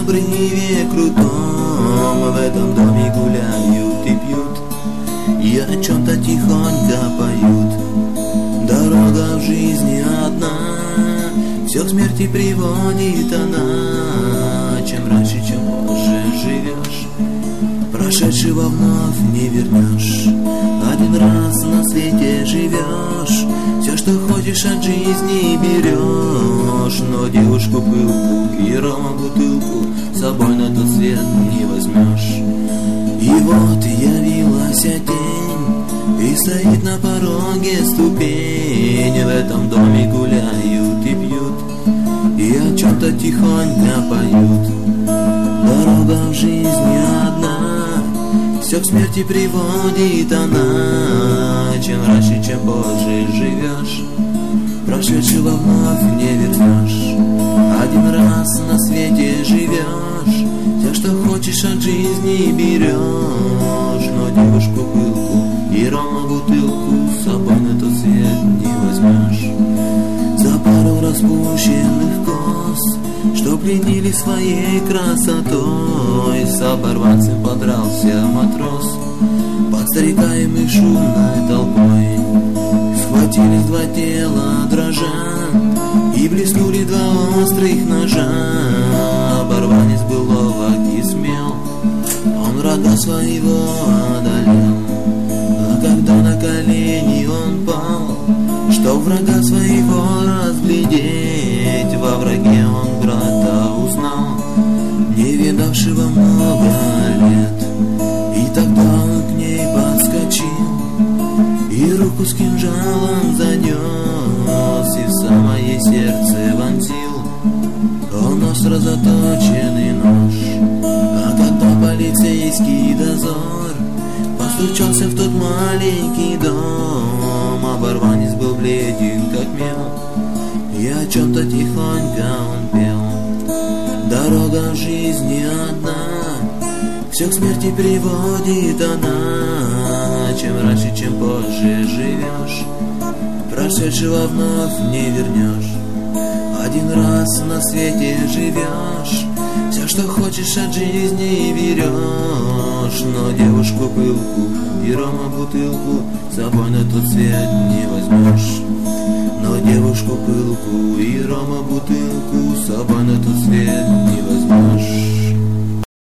обрыве крутом, в этом доме гуляют и пьют, и о чем-то тихонько поют. Дорога в жизни одна, все к смерти приводит она. Чем раньше, чем позже живешь, прошедшего вновь не вернешь. Один раз на свете живешь, все, что хочешь от жизни берешь. Но девушку пылку и рома бутылку с собой на тот свет не возьмешь. И вот явилась тень, и стоит на пороге ступень. В этом доме гуляют и пьют, и о чем-то тихонько поют. Дорога в жизни одна, все к смерти приводит она. Чем раньше, чем позже живешь, прошедшего вновь не вернешь. Один раз на свете живешь, все, что хочешь от жизни берешь. Но девушку пылку и рома бутылку с собой на тот свет не возьмешь. За пару распущенных кос, что пленили своей красотой, с оборванцем подрался матрос под стариками шумной толпой. Схватились два тела дрожа, и блеснули два острых ножа. Оборванец был ловок и смел, он врага своего одолел. А когда на колени он пал, чтоб врага своего разглядеть, во враге он брата узнал, не видавшего много лет. И тогда он к ней подскочил, и руку с кинжалом занес, и в самое сердце вонзил он остро заточенный нож. А когда полицейский дозор постучался в тот маленький дом, оборванец был бледен как мел, и о чем-то тихонько он пел. Дорога в жизни одна, все к смерти приводит она. Чем раньше, чем позже живешь, прошедшего вновь не вернешь. Один раз на свете живешь, все, что хочешь от жизни берешь. Но девушку пылку и рома бутылку с собой на тот свет не возьмешь. Но девушку пылку и рома бутылку с собой на тот свет не возьмешь.